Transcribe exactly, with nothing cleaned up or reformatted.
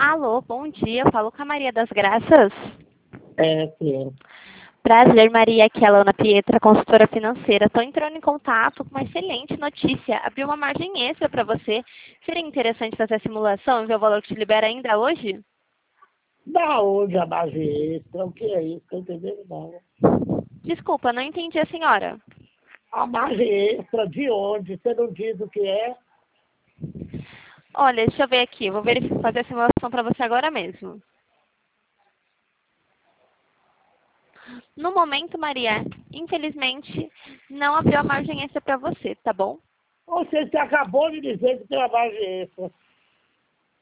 Alô, bom dia. Eu falo com a Maria das Graças. É, sim. Prazer, Maria. Aqui é a Lana Pietra, consultora financeira. Estou entrando em contato com uma excelente notícia. Abri uma margem extra para você. Seria interessante fazer a simulação e ver o valor que te libera ainda hoje? Da onde a margem extra? O que é isso? Não entendendo não. Desculpa, não entendi a senhora. A margem extra de onde? Você não diz o que é? Olha, deixa eu ver aqui. Vou verificar, fazer a simulação para você agora mesmo. No momento, Maria, infelizmente, não abriu a margem extra para você, tá bom? Ou seja, você acabou de dizer que tem uma margem extra.